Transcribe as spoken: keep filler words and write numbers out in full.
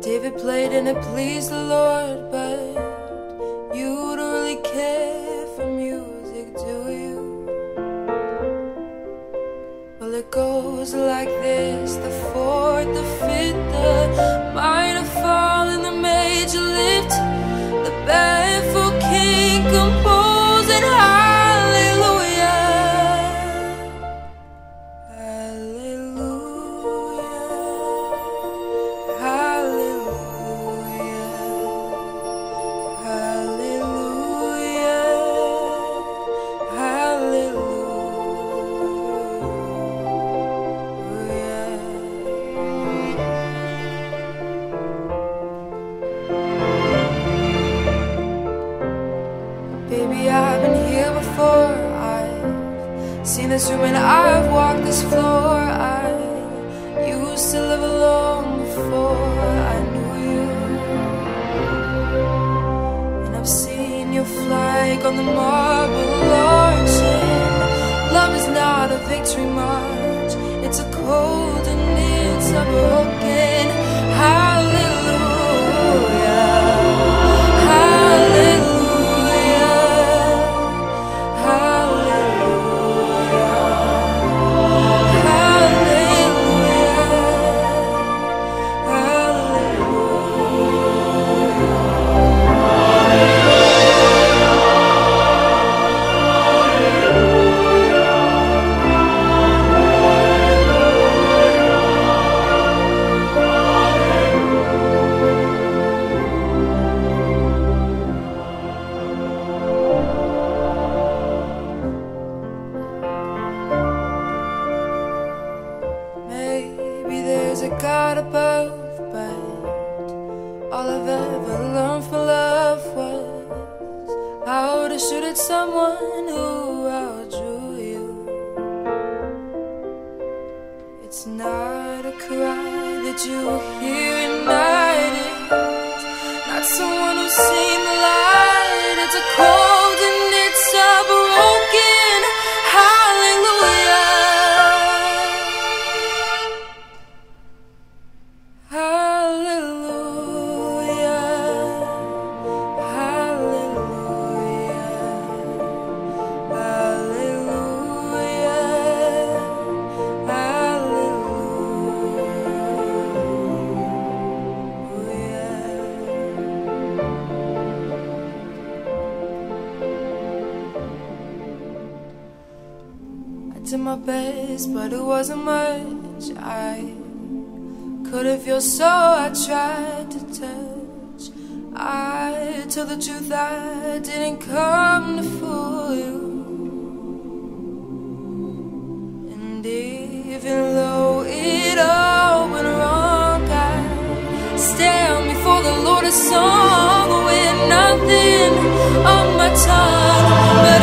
David played and it pleased the Lord, but you don't really care for music, do you? Well, it goes like this: the fourth, the fifth, the minor fall and the major lift, the barefoot king composing hallelujah, hallelujah, hallelujah, hallelujah, hallelujah. Baby, I've been here before. I've seen this room and I've walked this floor. I used to live alone before I knew you, and I've seen your flag on the marble arch. Love is not a victory march, it's a cold and it's a broken hallelujah, hallelujah. There's a God above, but all I've ever learned from love was how to shoot at someone who outdrew you. It's not a cry that you hear at night, it's not someone who's seen the light. It's a cold and it's a broken hallelujah. Did my best, but it wasn't much. I couldn't feel, so I tried to touch. I told the truth, I didn't come to fool you. And even though it all went wrong, I stand before the Lord a song with nothing on my tongue.